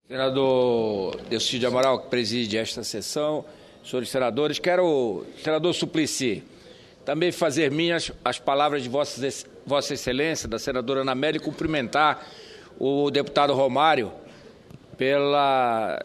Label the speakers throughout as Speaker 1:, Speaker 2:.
Speaker 1: Senador Delcídio Amaral, que preside esta sessão, senhores senadores, quero, senador Suplicy, também fazer minhas as palavras de Vossa Excelência, da senadora Ana Amélia, e cumprimentar o deputado Romário pela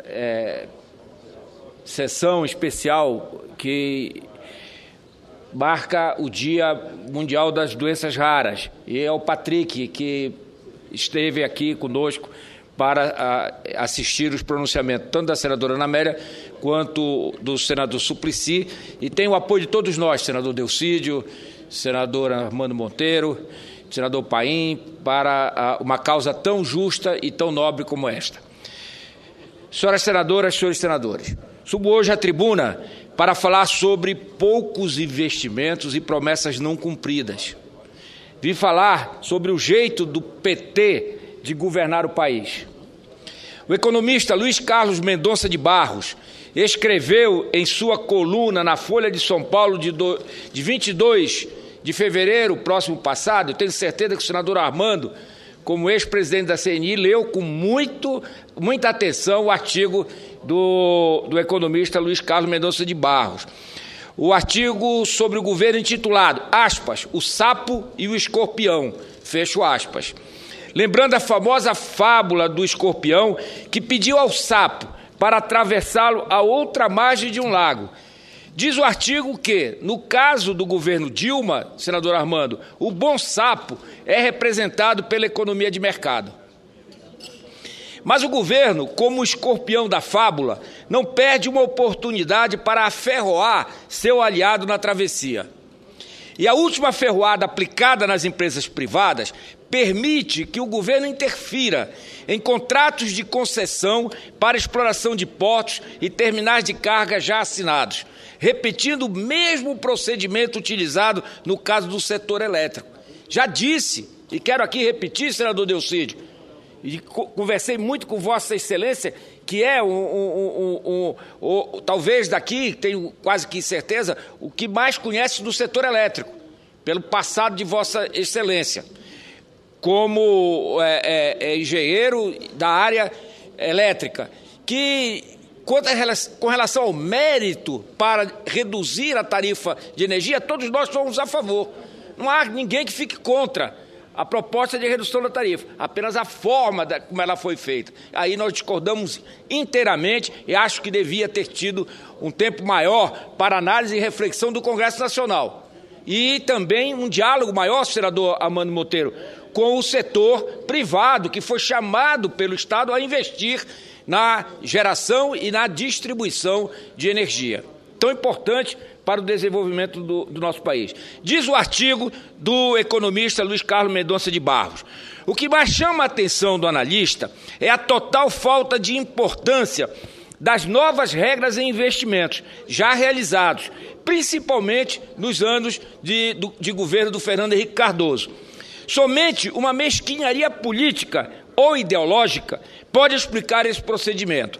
Speaker 1: sessão especial que marca o Dia Mundial das Doenças Raras. E ao Patrick, que esteve aqui conosco para assistir os pronunciamentos, tanto da senadora Ana Amélia quanto do senador Suplicy, e tem o apoio de todos nós, senador Delcídio, senador Armando Monteiro, senador Paim, para uma causa tão justa e tão nobre como esta. Senhoras senadoras, senhores senadores, subo hoje à tribuna para falar sobre poucos investimentos e promessas não cumpridas. Vim falar sobre o jeito do PT de governar o país. O economista Luiz Carlos Mendonça de Barros escreveu em sua coluna na Folha de São Paulo de 22 de fevereiro, próximo passado, eu tenho certeza que o senador Armando, como ex-presidente da CNI, leu com muita atenção o artigo do economista Luiz Carlos Mendonça de Barros. O artigo sobre o governo intitulado, aspas, o sapo e o escorpião, fecho aspas. Lembrando a famosa fábula do escorpião que pediu ao sapo para atravessá-lo a outra margem de um lago. Diz o artigo que, no caso do governo Dilma, senador Armando, o bom sapo é representado pela economia de mercado. Mas o governo, como o escorpião da fábula, não perde uma oportunidade para aferroar seu aliado na travessia. E a última ferroada aplicada nas empresas privadas permite que o governo interfira em contratos de concessão para exploração de portos e terminais de carga já assinados, repetindo o mesmo procedimento utilizado no caso do setor elétrico. Já disse, e quero aqui repetir, senador Delcídio, e conversei muito com Vossa Excelência, que é talvez daqui, tenho quase que certeza, o que mais conhece do setor elétrico, pelo passado de Vossa Excelência, como engenheiro da área elétrica, que, com relação ao mérito para reduzir a tarifa de energia, todos nós somos a favor. Não há ninguém que fique contra a proposta de redução da tarifa, apenas a forma como ela foi feita. Aí nós discordamos inteiramente e acho que devia ter tido um tempo maior para análise e reflexão do Congresso Nacional. E também um diálogo maior, senador Armando Monteiro, com o setor privado, que foi chamado pelo Estado a investir na geração e na distribuição de energia, tão importante para o desenvolvimento do nosso país. Diz o artigo do economista Luiz Carlos Mendonça de Barros: o que mais chama a atenção do analista é a total falta de importância das novas regras em investimentos já realizados, principalmente nos anos de governo do Fernando Henrique Cardoso. Somente uma mesquinharia política ou ideológica pode explicar esse procedimento.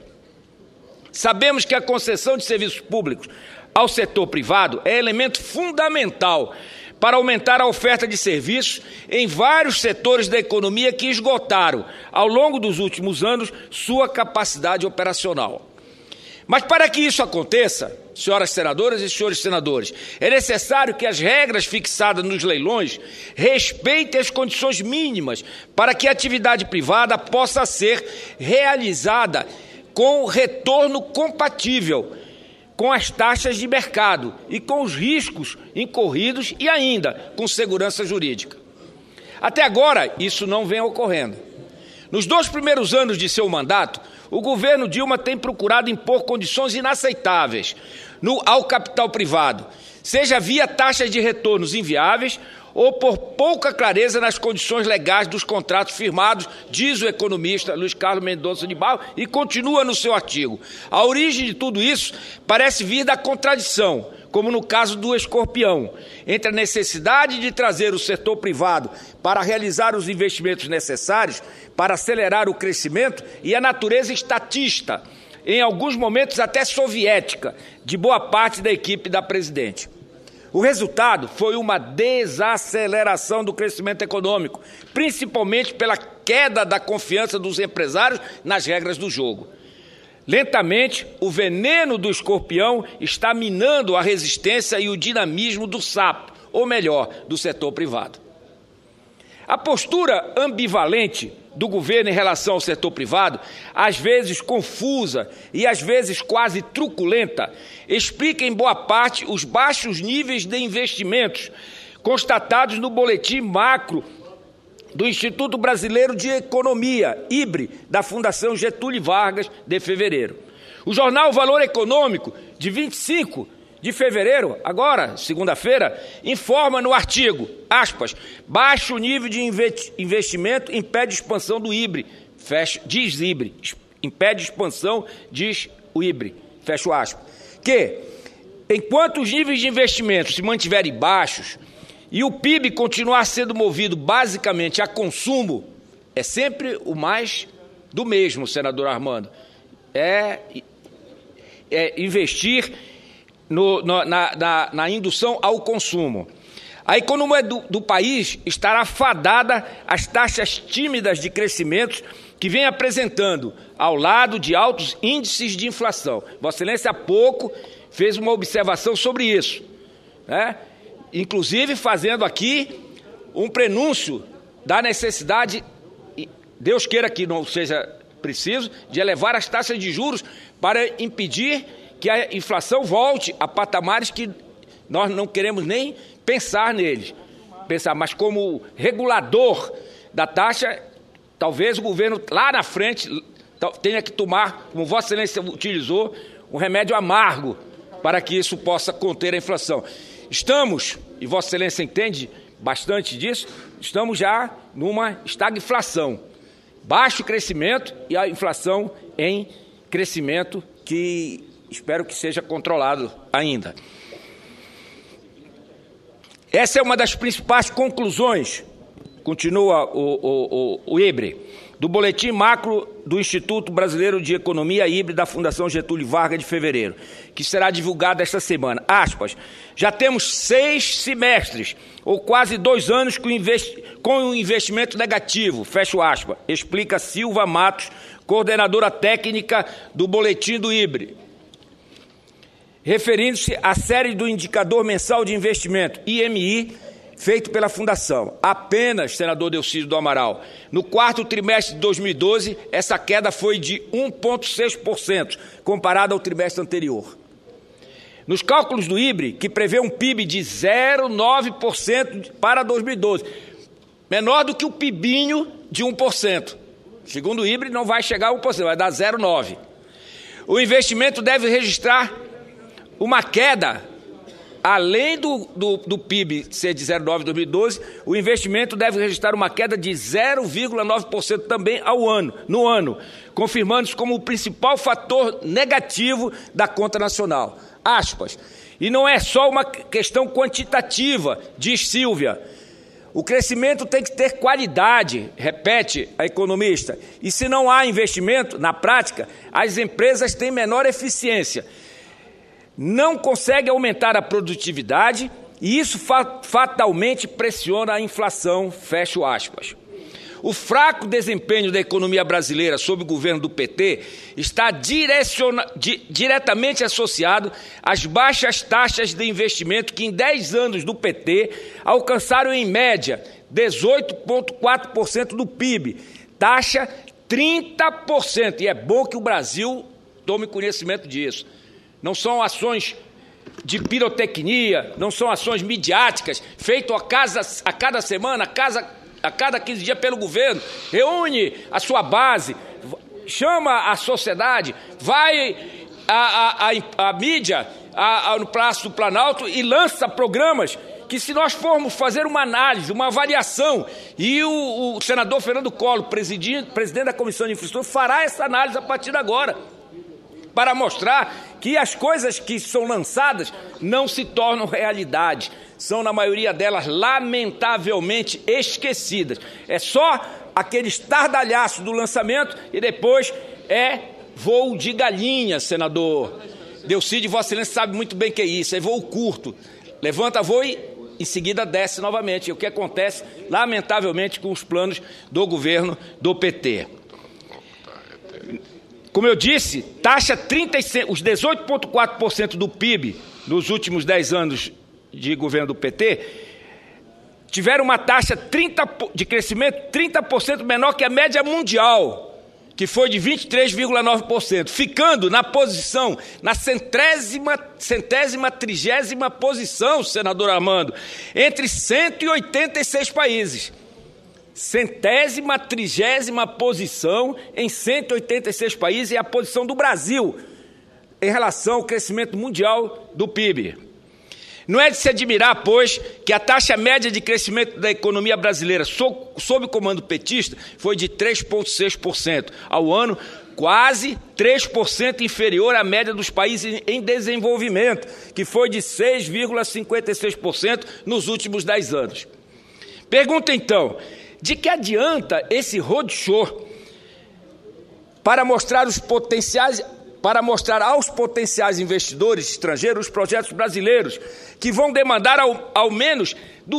Speaker 1: Sabemos que a concessão de serviços públicos ao setor privado é elemento fundamental para aumentar a oferta de serviços em vários setores da economia que esgotaram, ao longo dos últimos anos, sua capacidade operacional. Mas para que isso aconteça, senhoras senadoras e senhores senadores, é necessário que as regras fixadas nos leilões respeitem as condições mínimas para que a atividade privada possa ser realizada com retorno compatível com as taxas de mercado e com os riscos incorridos e ainda com segurança jurídica. Até agora, isso não vem ocorrendo. Nos 2 primeiros anos de seu mandato, o governo Dilma tem procurado impor condições inaceitáveis ao capital privado, seja via taxas de retornos inviáveis ou por pouca clareza nas condições legais dos contratos firmados, diz o economista Luiz Carlos Mendonça de Barros, e continua no seu artigo. A origem de tudo isso parece vir da contradição, como no caso do escorpião, entre a necessidade de trazer o setor privado para realizar os investimentos necessários para acelerar o crescimento e a natureza estatista, em alguns momentos até soviética, de boa parte da equipe da presidente. O resultado foi uma desaceleração do crescimento econômico, principalmente pela queda da confiança dos empresários nas regras do jogo. Lentamente, o veneno do escorpião está minando a resistência e o dinamismo do sapo, ou melhor, do setor privado. A postura ambivalente do governo em relação ao setor privado, às vezes confusa e às vezes quase truculenta, explica em boa parte os baixos níveis de investimentos constatados no boletim macro do Instituto Brasileiro de Economia, IBRE, da Fundação Getúlio Vargas, de fevereiro. O jornal Valor Econômico, de 25 de fevereiro, agora, segunda-feira, informa no artigo, aspas, baixo nível de investimento impede expansão do IBRE, diz IBRE, impede expansão, diz o IBRE, fecho aspas, que, enquanto os níveis de investimento se mantiverem baixos, e o PIB continuar sendo movido basicamente a consumo, é sempre o mais do mesmo, senador Armando. É investir na indução ao consumo. A economia do país estará fadada às taxas tímidas de crescimento que vem apresentando ao lado de altos índices de inflação. Vossa Excelência há pouco fez uma observação sobre isso, né? Inclusive fazendo aqui um prenúncio da necessidade, Deus queira que não seja preciso, de elevar as taxas de juros para impedir que a inflação volte a patamares que nós não queremos nem pensar neles. Mas como regulador da taxa, talvez o governo lá na frente tenha que tomar, como Vossa Excelência utilizou, um remédio amargo para que isso possa conter a inflação. Estamos, e Vossa Excelência entende bastante disso, estamos já numa estagflação. Baixo crescimento e a inflação em crescimento que espero que seja controlado ainda. Essa é uma das principais conclusões, continua o IBRE, do Boletim Macro do Instituto Brasileiro de Economia, IBRE, da Fundação Getúlio Vargas, de fevereiro, que será divulgado esta semana. Aspas, já temos 6 semestres, ou quase 2 anos, com um investimento negativo, fecho aspas, explica Silva Matos, coordenadora técnica do Boletim do IBRE. Referindo-se à série do Indicador Mensal de Investimento, IMI, feito pela Fundação. Apenas, senador Delcídio do Amaral, no 4º trimestre de 2012, essa queda foi de 1,6%, comparada ao trimestre anterior. Nos cálculos do IBRE, que prevê um PIB de 0,9% para 2012, menor do que o PIBinho de 1%. Segundo o IBRE, não vai chegar a 1%, vai dar 0,9%. O investimento deve registrar uma queda. Além do PIB ser de 0,9% em 2012, o investimento deve registrar uma queda de 0,9% também no ano, confirmando-se como o principal fator negativo da conta nacional. Aspas. E não é só uma questão quantitativa, diz Silvia. O crescimento tem que ter qualidade, repete a economista. E se não há investimento, na prática, as empresas têm menor eficiência. Não consegue aumentar a produtividade e isso fatalmente pressiona a inflação, fecho aspas. O fraco desempenho da economia brasileira sob o governo do PT está diretamente associado às baixas taxas de investimento que em 10 anos do PT alcançaram em média 18,4% do PIB, taxa 30%, e é bom que o Brasil tome conhecimento disso. Não são ações de pirotecnia, não são ações midiáticas, feitas a cada semana, a cada 15 dias pelo governo. Reúne a sua base, chama a sociedade, vai a mídia no Palácio do Planalto e lança programas que, se nós formos fazer uma análise, uma avaliação, e o senador Fernando Collor, presidente da Comissão de Infraestrutura, fará essa análise a partir de agora, para mostrar que as coisas que são lançadas não se tornam realidade. São, na maioria delas, lamentavelmente esquecidas. É só aquele estardalhaço do lançamento e depois é voo de galinha, senador Delcídio. Vossa Excelência sabe muito bem o que é isso, é voo curto. Levanta voo e em seguida desce novamente, o que acontece, lamentavelmente, com os planos do governo do PT. Como eu disse, taxa 36, os 18,4% do PIB nos últimos 10 anos de governo do PT tiveram uma taxa de crescimento 30% menor que a média mundial, que foi de 23,9%, ficando na posição, na centésima trigésima posição, senador Armando, entre 186 países. Centésima trigésima posição em 186 países é a posição do Brasil em relação ao crescimento mundial do PIB. Não é de se admirar, pois, que a taxa média de crescimento da economia brasileira sob o comando petista foi de 3,6% ao ano, quase 3% inferior à média dos países em desenvolvimento, que foi de 6,56% nos últimos 10 anos. Pergunta, então, de que adianta esse roadshow para mostrar aos potenciais investidores estrangeiros os projetos brasileiros, que vão demandar ao menos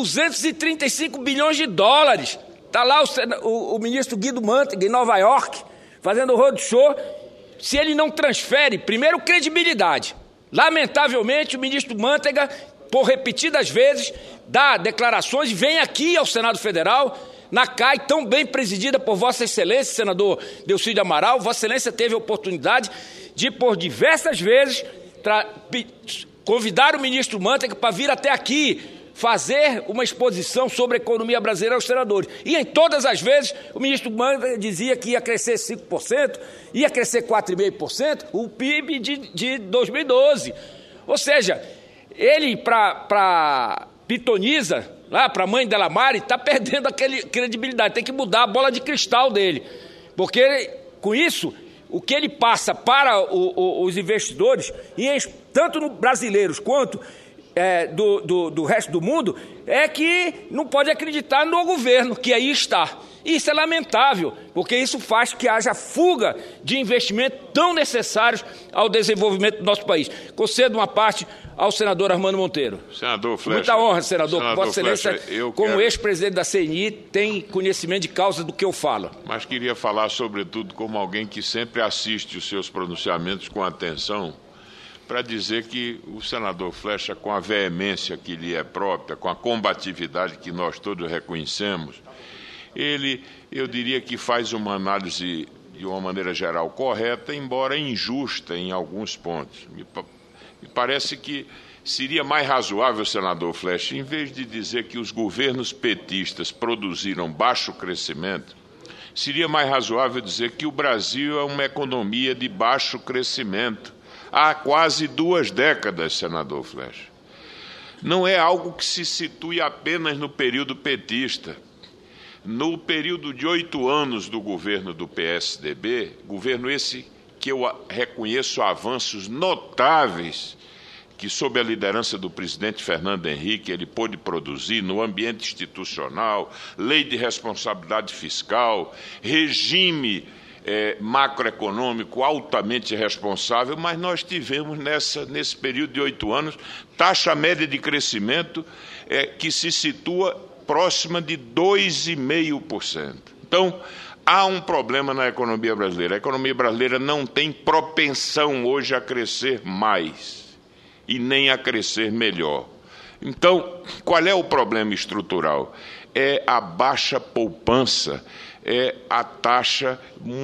Speaker 1: 235 bilhões de dólares. Está lá o ministro Guido Mantega, em Nova York, fazendo roadshow. Se ele não transfere, primeiro, credibilidade. Lamentavelmente, o ministro Mantega, por repetidas vezes, dá declarações e vem aqui ao Senado Federal, na CAI, tão bem presidida por Vossa Excelência, senador Delcídio Amaral. Vossa Excelência teve a oportunidade de, por diversas vezes, convidar o ministro Mantega para vir até aqui fazer uma exposição sobre a economia brasileira aos senadores. E em todas as vezes o ministro Mantega dizia que ia crescer 5%, ia crescer 4,5%, o PIB de 2012. Ou seja, ele, para Pitonisa, lá para a mãe dela Mari, está perdendo aquela credibilidade, tem que mudar a bola de cristal dele, porque com isso, o que ele passa para os investidores, e tanto no brasileiros quanto do resto do mundo, é que não pode acreditar no governo, que aí está. Isso é lamentável, porque isso faz que haja fuga de investimentos tão necessários ao desenvolvimento do nosso país. Concedo uma parte ao senador Armando Monteiro.
Speaker 2: Senador Flecha.
Speaker 1: Muita honra, senador. Vossa Excelência, como
Speaker 2: quero...
Speaker 1: ex-presidente da CNI, tem conhecimento de causa do que eu falo.
Speaker 2: Mas queria falar, sobretudo, como alguém que sempre assiste os seus pronunciamentos com atenção, para dizer que o senador Flecha, com a veemência que lhe é própria, com a combatividade que nós todos reconhecemos, ele, eu diria que faz uma análise de uma maneira geral correta, embora injusta em alguns pontos. Me parece que seria mais razoável, senador Flecha, em vez de dizer que os governos petistas produziram baixo crescimento, seria mais razoável dizer que o Brasil é uma economia de baixo crescimento há quase 2 décadas, senador Flecha. Não é algo que se situe apenas no período petista. No período de 8 anos do governo do PSDB, governo esse que eu reconheço avanços notáveis que, sob a liderança do presidente Fernando Henrique, ele pôde produzir no ambiente institucional, lei de responsabilidade fiscal, regime macroeconômico altamente responsável, mas nós tivemos nesse período de 8 anos taxa média de crescimento que se situa próxima de 2,5%. Então, há um problema na economia brasileira. A economia brasileira não tem propensão hoje a crescer mais e nem a crescer melhor. Então, qual é o problema estrutural? É a baixa poupança, é a taxa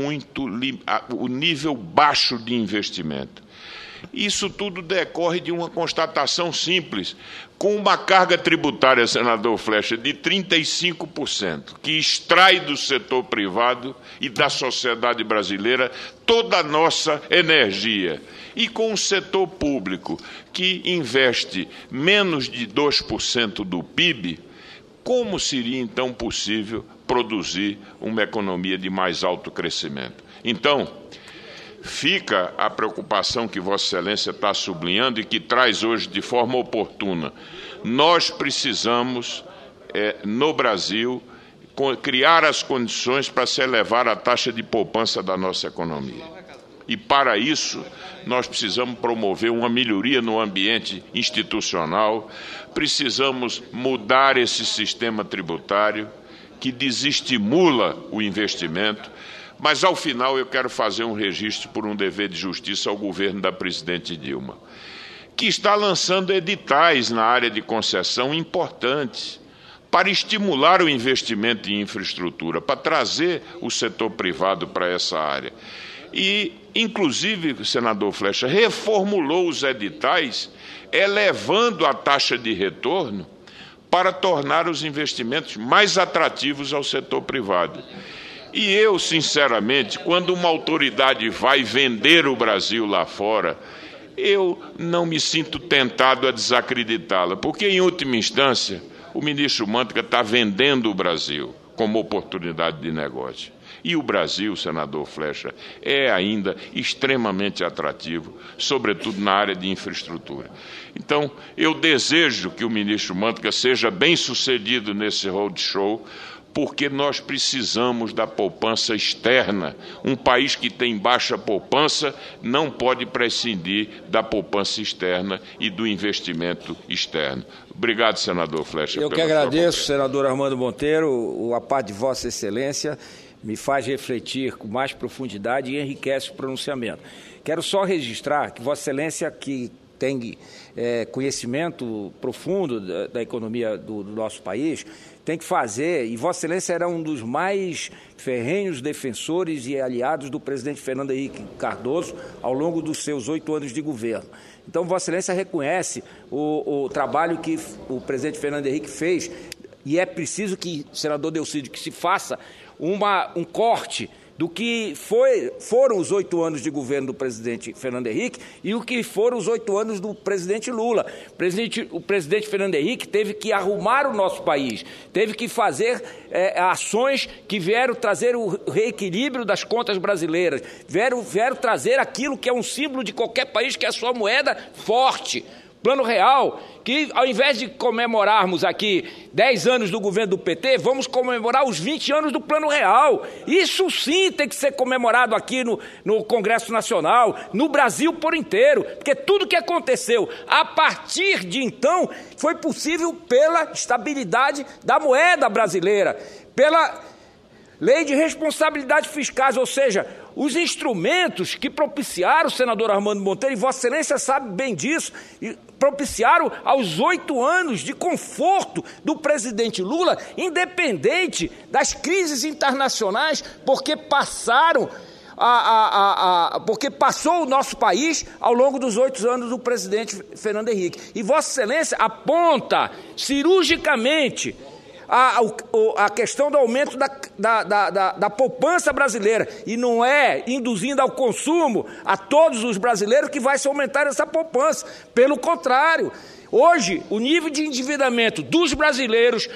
Speaker 2: o nível baixo de investimento. Isso tudo decorre de uma constatação simples, com uma carga tributária, senador Flecha, de 35%, que extrai do setor privado e da sociedade brasileira toda a nossa energia, e com o setor público, que investe menos de 2% do PIB, como seria então possível produzir uma economia de mais alto crescimento? Então, fica a preocupação que Vossa Excelência está sublinhando e que traz hoje de forma oportuna. Nós precisamos, no Brasil, criar as condições para se elevar a taxa de poupança da nossa economia. E, para isso, nós precisamos promover uma melhoria no ambiente institucional, precisamos mudar esse sistema tributário que desestimula o investimento, mas, ao final, eu quero fazer um registro por um dever de justiça ao governo da presidente Dilma, que está lançando editais na área de concessão importantes para estimular o investimento em infraestrutura, para trazer o setor privado para essa área. E, inclusive, senador Flexa, reformulou os editais, elevando a taxa de retorno para tornar os investimentos mais atrativos ao setor privado. E eu, sinceramente, quando uma autoridade vai vender o Brasil lá fora, eu não me sinto tentado a desacreditá-la, porque, em última instância, o ministro Mantega está vendendo o Brasil como oportunidade de negócio. E o Brasil, senador Flexa, é ainda extremamente atrativo, sobretudo na área de infraestrutura. Então, eu desejo que o ministro Mantega seja bem-sucedido nesse roadshow, porque nós precisamos da poupança externa. Um país que tem baixa poupança não pode prescindir da poupança externa e do investimento externo. Obrigado, senador Flexa.
Speaker 1: Eu que agradeço, senador Armando Monteiro, a parte de Vossa Excelência me faz refletir com mais profundidade e enriquece o pronunciamento. Quero só registrar que Vossa Excelência, que tem conhecimento profundo da economia do nosso país, tem que fazer, e Vossa Excelência era um dos mais ferrenhos defensores e aliados do presidente Fernando Henrique Cardoso ao longo dos seus 8 anos de governo. Então, Vossa Excelência reconhece o trabalho que o presidente Fernando Henrique fez, e é preciso que, senador Delcídio, que se faça um corte do que foram os 8 anos de governo do presidente Fernando Henrique e o que foram os 8 anos do presidente Lula. O presidente Fernando Henrique teve que arrumar o nosso país, teve que fazer ações que vieram trazer o reequilíbrio das contas brasileiras, vieram trazer aquilo que é um símbolo de qualquer país, que é a sua moeda forte. Plano Real, que ao invés de comemorarmos aqui 10 anos do governo do PT, vamos comemorar os 20 anos do Plano Real. Isso sim tem que ser comemorado aqui no Congresso Nacional, no Brasil por inteiro, porque tudo que aconteceu a partir de então foi possível pela estabilidade da moeda brasileira, pela lei de responsabilidade fiscal, ou seja, os instrumentos que propiciaram, senador Armando Monteiro, e Vossa Excelência sabe bem disso, propiciaram aos 8 anos de conforto do presidente Lula, independente das crises internacionais, porque porque passou o nosso país ao longo dos 8 anos do presidente Fernando Henrique. E Vossa Excelência aponta cirurgicamente a questão do aumento da poupança brasileira, e não é induzindo ao consumo a todos os brasileiros que vai se aumentar essa poupança. Pelo contrário, hoje o nível de endividamento dos brasileiros,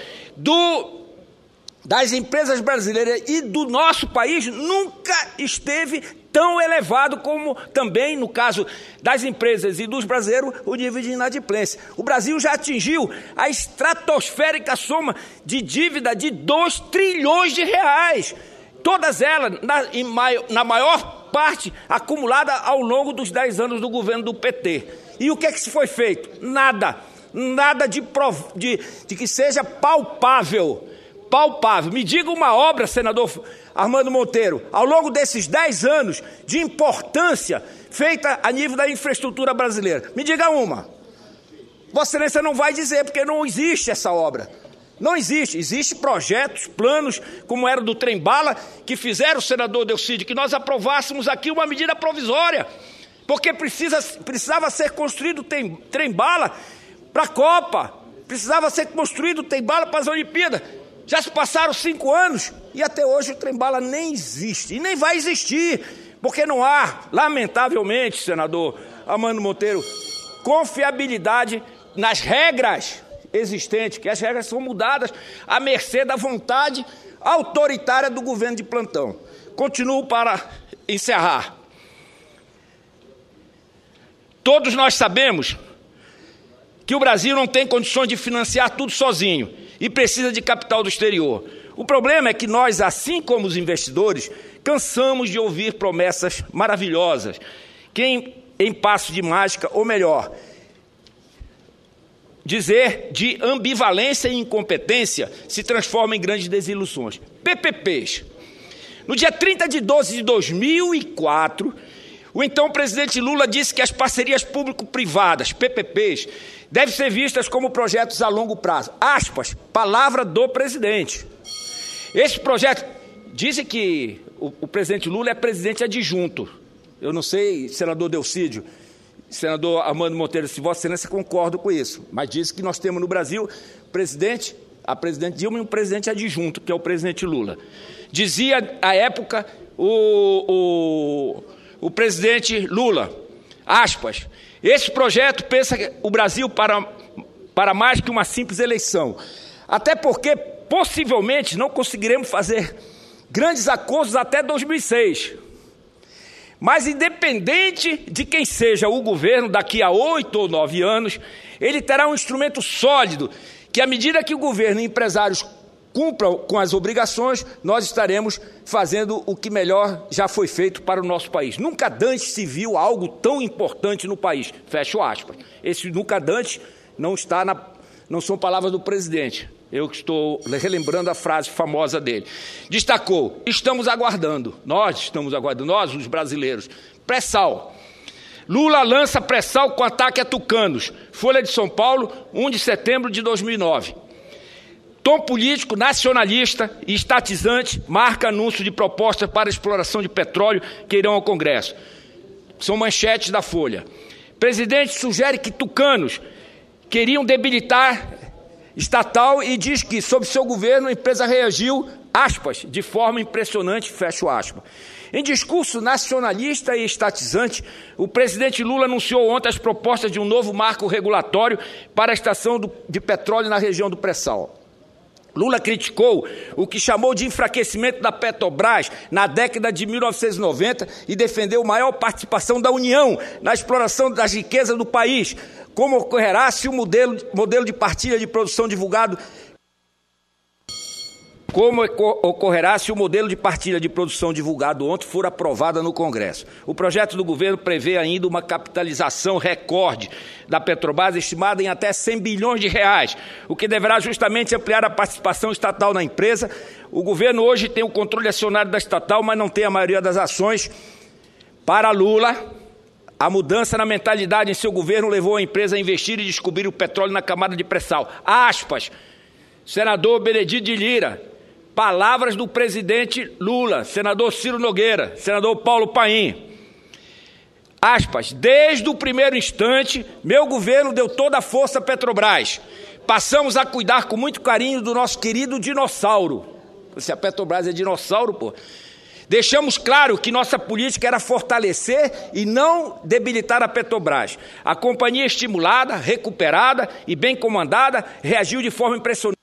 Speaker 1: das empresas brasileiras e do nosso país nunca esteve tão elevado como também, no caso das empresas e dos brasileiros, o nível de inadimplência. O Brasil já atingiu a estratosférica soma de dívida de 2 trilhões de reais. Todas elas, na maior parte, acumulada ao longo dos 10 anos do governo do PT. E o que é que se foi feito? Nada de que seja palpável. Me diga uma obra, senador Armando Monteiro, ao longo desses 10 anos de importância feita a nível da infraestrutura brasileira. Me diga uma. Vossa Excelência não vai dizer, porque não existe essa obra. Não existe. Existem projetos, planos, como era do trem-bala, que fizeram, senador Delcídio, que nós aprovássemos aqui uma medida provisória, porque precisava ser construído trem-bala para a Copa, precisava ser construído trem-bala para as Olimpíadas. Já se passaram 5 anos e até hoje o trem-bala nem existe e nem vai existir, porque não há, lamentavelmente, senador Armando Monteiro, confiabilidade nas regras existentes, que as regras são mudadas à mercê da vontade autoritária do governo de plantão. Continuo para encerrar. Todos nós sabemos que o Brasil não tem condições de financiar tudo sozinho e precisa de capital do exterior. O problema é que nós, assim como os investidores, Cansamos de ouvir promessas maravilhosas, que em passo de mágica, ou melhor, dizer de ambivalência e incompetência, se transforma em grandes desilusões. PPPs. No dia 30 de 12 de 2004, o então presidente Lula disse que as parcerias público-privadas, PPPs, devem ser vistas como projetos a longo prazo. Aspas, palavra do presidente. Esse projeto, dizem que o presidente Lula é presidente adjunto. Eu não sei, senador Delcídio, senador Armando Monteiro, se Vossa Excelência concorda com isso, mas diz que nós temos no Brasil a presidente Dilma e um presidente adjunto, que é o presidente Lula. Dizia, à época, o presidente Lula, aspas, esse projeto pensa o Brasil para mais que uma simples eleição, até porque, possivelmente, não conseguiremos fazer grandes acordos até 2006. Mas, independente de quem seja o governo daqui a 8 ou 9 anos, ele terá um instrumento sólido que, à medida que o governo e empresários cumpram com as obrigações, nós estaremos fazendo o que melhor já foi feito para o nosso país. Nunca dantes se viu algo tão importante no país. Fecho aspas. Esse nunca dantes não são palavras do presidente. Eu estou relembrando a frase famosa dele. Destacou, nós estamos aguardando, nós, os brasileiros, pré-sal. Lula lança pré-sal com ataque a tucanos. Folha de São Paulo, 1 de setembro de 2009. Tom político, nacionalista e estatizante marca anúncio de propostas para exploração de petróleo que irão ao Congresso. São manchetes da Folha. Presidente sugere que tucanos queriam debilitar estatal e diz que, sob seu governo, a empresa reagiu, aspas, de forma impressionante, fecho aspas. Em discurso nacionalista e estatizante, o presidente Lula anunciou ontem as propostas de um novo marco regulatório para a extração de petróleo na região do pré-sal. Lula criticou o que chamou de enfraquecimento da Petrobras na década de 1990 e defendeu maior participação da União na exploração das riquezas do país, como ocorrerá se o modelo de partilha de produção divulgado ontem for aprovado no Congresso. O projeto do governo prevê ainda uma capitalização recorde da Petrobras, estimada em até 100 bilhões de reais, o que deverá justamente ampliar a participação estatal na empresa. O governo hoje tem o controle acionário da estatal, mas não tem a maioria das ações. Para Lula, a mudança na mentalidade em seu governo levou a empresa a investir e descobrir o petróleo na camada de pré-sal. Aspas, senador Benedito de Lira, palavras do presidente Lula, senador Ciro Nogueira, senador Paulo Paim. Aspas, desde o primeiro instante, meu governo deu toda a força à Petrobras. Passamos a cuidar com muito carinho do nosso querido dinossauro. Se a Petrobras é dinossauro, pô. Deixamos claro que nossa política era fortalecer e não debilitar a Petrobras. A companhia estimulada, recuperada e bem comandada reagiu de forma impressionante.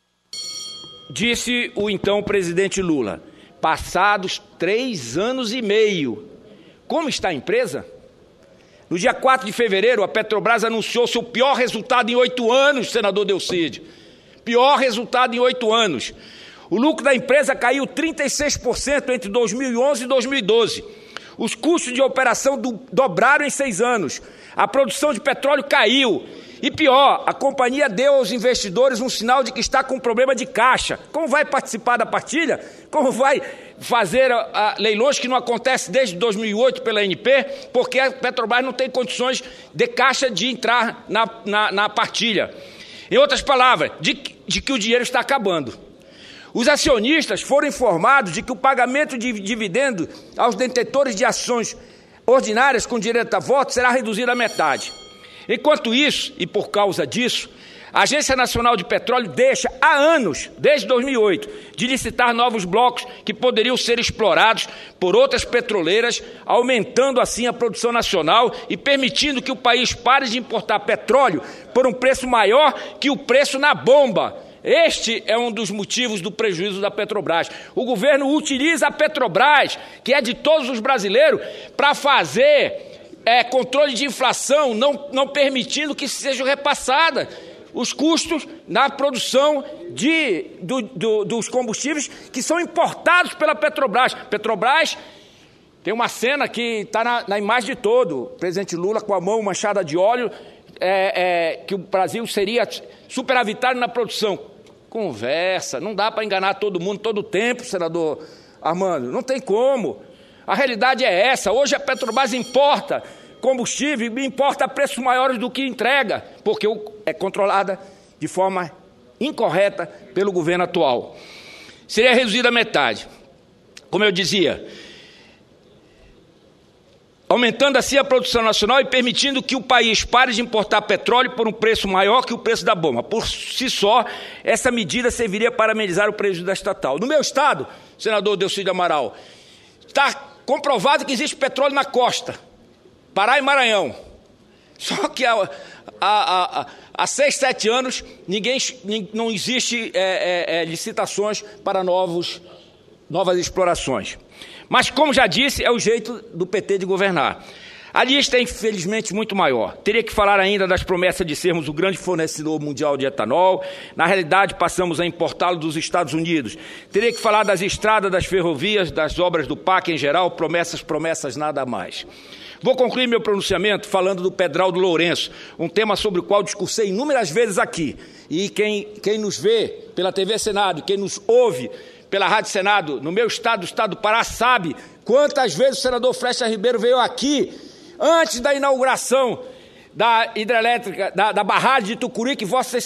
Speaker 1: Disse o então presidente Lula, passados 3 anos e meio. Como está a empresa? No dia 4 de fevereiro, a Petrobras anunciou seu pior resultado em 8 anos, senador Delcídio. Pior resultado em 8 anos. O lucro da empresa caiu 36% entre 2011 e 2012. Os custos de operação dobraram em 6 anos. A produção de petróleo caiu. E pior, a companhia deu aos investidores um sinal de que está com um problema de caixa. Como vai participar da partilha? Como vai fazer leilões que não acontece desde 2008 pela ANP? Porque a Petrobras não tem condições de caixa de entrar na partilha. Em outras palavras, de que o dinheiro está acabando. Os acionistas foram informados de que o pagamento de dividendo aos detentores de ações ordinárias com direito a voto será reduzido à metade. Enquanto isso, e por causa disso, a Agência Nacional de Petróleo deixa há anos, desde 2008, de licitar novos blocos que poderiam ser explorados por outras petroleiras, aumentando assim a produção nacional e permitindo que o país pare de importar petróleo por um preço maior que o preço na bomba. Este é um dos motivos do prejuízo da Petrobras. O governo utiliza a Petrobras, que é de todos os brasileiros, para fazer controle de inflação, não permitindo que seja repassada. os custos na produção dos combustíveis que são importados pela Petrobras. Petrobras tem uma cena que está na imagem de todo, o presidente Lula com a mão manchada de óleo, que o Brasil seria superavitário na produção. Conversa, não dá para enganar todo mundo todo o tempo, senador Armando, não tem como. A realidade é essa, hoje a Petrobras importa combustível e importa a preços maiores do que entrega, porque é controlada de forma incorreta pelo governo atual. Seria reduzida a metade. Como eu dizia, aumentando assim a produção nacional e permitindo que o país pare de importar petróleo por um preço maior que o preço da bomba. Por si só, essa medida serviria para amenizar o prejuízo da estatal. No meu estado, senador Delcídio Amaral, está comprovado que existe petróleo na costa, Pará e Maranhão. Só que há 6, 7 anos não existe licitações para novas explorações. Mas, como já disse, é o jeito do PT de governar. A lista é, infelizmente, muito maior. Teria que falar ainda das promessas de sermos o grande fornecedor mundial de etanol. Na realidade, passamos a importá-lo dos Estados Unidos. Teria que falar das estradas, das ferrovias, das obras do PAC em geral. Promessas, nada mais. Vou concluir meu pronunciamento falando do Pedral do Lourenço, um tema sobre o qual discursei inúmeras vezes aqui. E quem nos vê pela TV Senado, quem nos ouve pela Rádio Senado, no meu estado, o estado do Pará, sabe quantas vezes o senador Flecha Ribeiro veio aqui, antes da inauguração da hidrelétrica, da barragem de Tucuruí,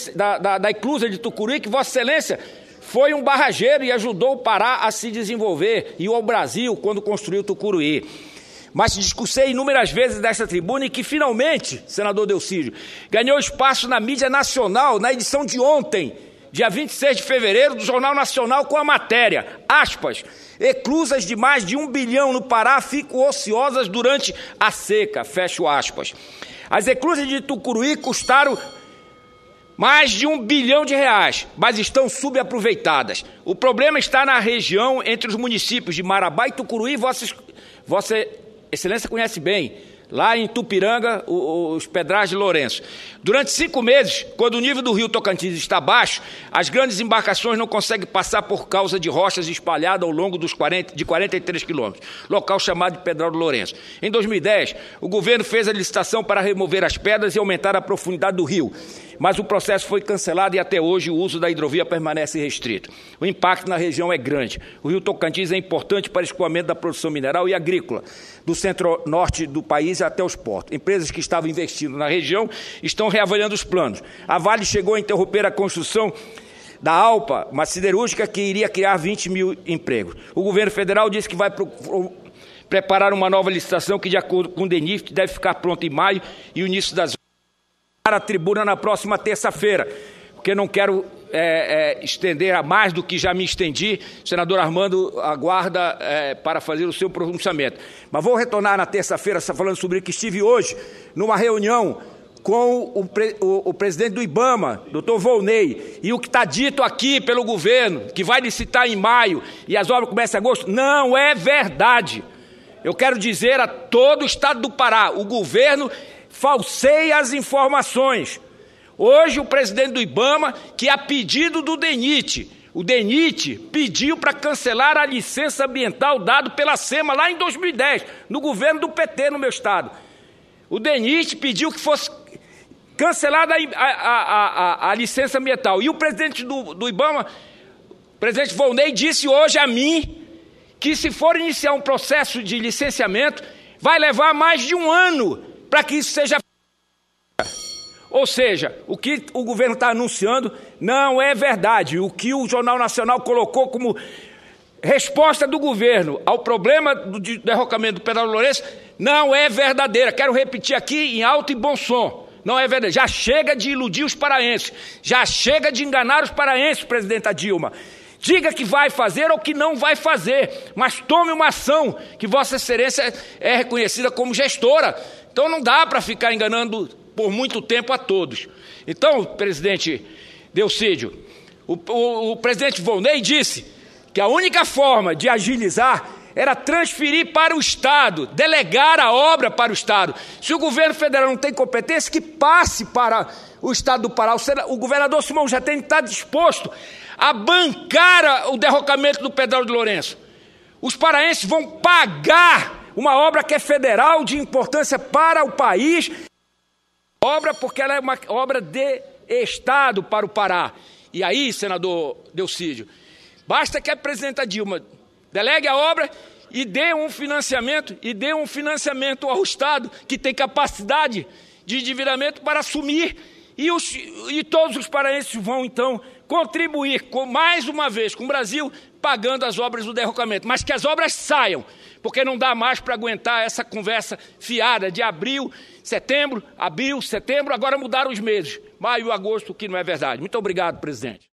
Speaker 1: da eclusa de Tucuruí, que Vossa Excelência foi um barrageiro e ajudou o Pará a se desenvolver, e ao Brasil, quando construiu Tucuruí. Mas discursei inúmeras vezes desta tribuna e que finalmente, senador Delcídio, ganhou espaço na mídia nacional, na edição de ontem, dia 26 de fevereiro, do Jornal Nacional, com a matéria, aspas, eclusas de mais de 1 bilhão no Pará ficam ociosas durante a seca, fecho aspas. As eclusas de Tucuruí custaram mais de R$1 bilhão, mas estão subaproveitadas. O problema está na região entre os municípios de Marabá e Tucuruí. Vossa Excelência conhece bem, lá em Tupiranga, os Pedrais de Lourenço. Durante 5 meses, quando o nível do rio Tocantins está baixo, as grandes embarcações não conseguem passar por causa de rochas espalhadas ao longo de 43 quilômetros, local chamado de Pedral do Lourenço. Em 2010, o governo fez a licitação para remover as pedras e aumentar a profundidade do rio, mas o processo foi cancelado e até hoje o uso da hidrovia permanece restrito. O impacto na região é grande. O rio Tocantins é importante para o escoamento da produção mineral e agrícola do centro-norte do país até os portos. Empresas que estavam investindo na região estão reavaliando os planos. A Vale chegou a interromper a construção da ALPA, uma siderúrgica que iria criar 20 mil empregos. O governo federal disse que vai preparar uma nova licitação que, de acordo com o DENIT, deve ficar pronta em maio e o início das para a tribuna na próxima terça-feira, porque não quero estender a mais do que já me estendi. O senador Armando aguarda para fazer o seu pronunciamento. Mas vou retornar na terça-feira falando sobre o que estive hoje numa reunião com o presidente do IBAMA, doutor Volney, e o que está dito aqui pelo governo, que vai licitar em maio e as obras começam em agosto, não é verdade. Eu quero dizer a todo o estado do Pará, o governo falseia as informações. Hoje o presidente do IBAMA, que a pedido do DENIT, o DENIT pediu para cancelar a licença ambiental dada pela SEMA lá em 2010, no governo do PT no meu estado. O DENIT pediu que fosse cancelada a licença ambiental. E o presidente do IBAMA, o presidente Volney, disse hoje a mim que se for iniciar um processo de licenciamento, vai levar mais de 1 ano para que isso seja. Ou seja, o que o governo está anunciando não é verdade. O que o Jornal Nacional colocou como resposta do governo ao problema do derrocamento do Pedral do Lourenço não é verdadeira. Quero repetir aqui em alto e bom som. Não é verdade. Já chega de iludir os paraenses. Já chega de enganar os paraenses, presidenta Dilma. Diga que vai fazer ou que não vai fazer, mas tome uma ação que Vossa Excelência é reconhecida como gestora. Então não dá para ficar enganando por muito tempo a todos. Então, presidente Delcídio, o presidente Volney disse que a única forma de agilizar era transferir para o Estado, delegar a obra para o Estado. Se o governo federal não tem competência, que passe para o Estado do Pará. O governador Simão Jatene está disposto a bancar o derrocamento do Pedral de Lourenço. Os paraenses vão pagar uma obra que é federal, de importância para o país, obra porque ela é uma obra de Estado para o Pará. E aí, senador Delcídio, basta que a presidenta Dilma delegue a obra e dê um financiamento ao Estado, que tem capacidade de endividamento para assumir, e todos os paraenses vão, então, contribuir, mais uma vez, com o Brasil, pagando as obras do derrocamento. Mas que as obras saiam, porque não dá mais para aguentar essa conversa fiada de abril, setembro, agora mudaram os meses, maio, agosto, que não é verdade. Muito obrigado, presidente.